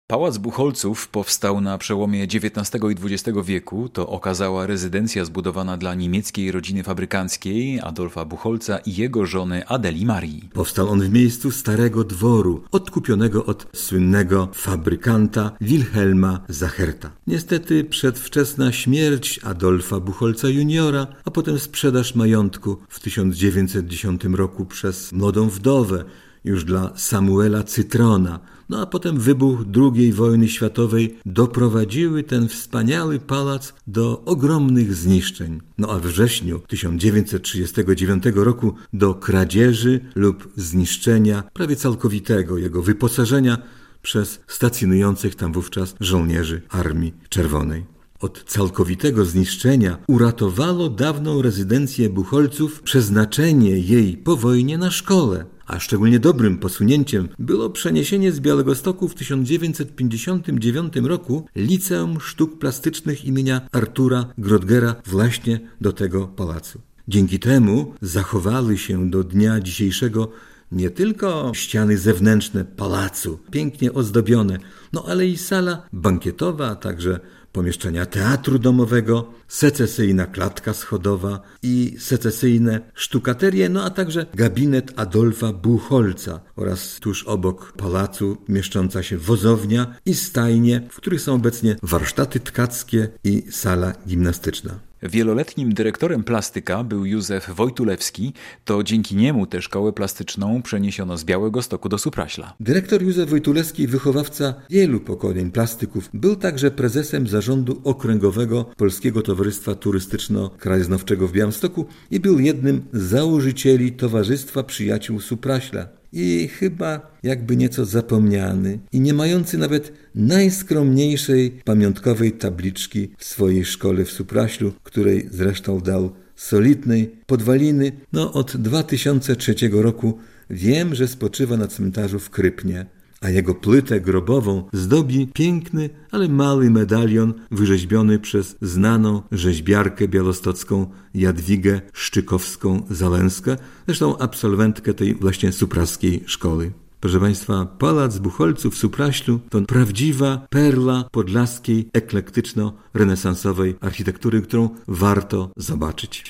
Pałac Buchholców powstał na przełomie XIX i XX wieku. To okazała rezydencja zbudowana dla niemieckiej rodziny fabrykanckiej Adolfa Buchholza i jego żony Adeli Marii. Powstał on w miejscu starego dworu, odkupionego od słynnego fabrykanta Wilhelma Zacherta. Niestety przedwczesna śmierć Adolfa Buchholza juniora, a potem sprzedaż majątku w 1910 roku przez młodą wdowę, już dla Samuela Cytrona, a potem wybuch II wojny światowej doprowadziły ten wspaniały pałac do ogromnych zniszczeń. A w wrześniu 1939 roku do kradzieży lub zniszczenia prawie całkowitego jego wyposażenia przez stacjonujących tam wówczas żołnierzy Armii Czerwonej. Od całkowitego zniszczenia uratowało dawną rezydencję Buchholców przeznaczenie jej po wojnie na szkołę. A szczególnie dobrym posunięciem było przeniesienie z Białegostoku w 1959 roku Liceum Sztuk Plastycznych imienia Artura Grodgera właśnie do tego pałacu. Dzięki temu zachowały się do dnia dzisiejszego nie tylko ściany zewnętrzne pałacu, pięknie ozdobione, ale i sala bankietowa, a także pomieszczenia teatru domowego, secesyjna klatka schodowa i secesyjne sztukaterie, a także gabinet Adolfa Buchholza oraz tuż obok pałacu mieszcząca się wozownia i stajnie, w których są obecnie warsztaty tkackie i sala gimnastyczna. Wieloletnim dyrektorem plastyka był Józef Wojtulewski, to dzięki niemu tę szkołę plastyczną przeniesiono z Białegostoku do Supraśla. Dyrektor Józef Wojtulewski, wychowawca wielu pokoleń plastyków, był także prezesem zarządu okręgowego Polskiego Towarzystwa Turystyczno-Krajoznawczego w Białymstoku i był jednym z założycieli Towarzystwa Przyjaciół Supraśla. I chyba jakby nieco zapomniany i nie mający nawet najskromniejszej pamiątkowej tabliczki w swojej szkole w Supraślu, której zresztą dał solidnej podwaliny. Od 2003 roku wiem, że spoczywa na cmentarzu w Krypnie, a jego płytę grobową zdobi piękny, ale mały medalion wyrzeźbiony przez znaną rzeźbiarkę białostocką Jadwigę Szczykowską-Zalęskę, zresztą absolwentkę tej właśnie supraskiej szkoły. Proszę Państwa, Pałac Buchholców w Supraślu to prawdziwa perla podlaskiej eklektyczno-renesansowej architektury, którą warto zobaczyć.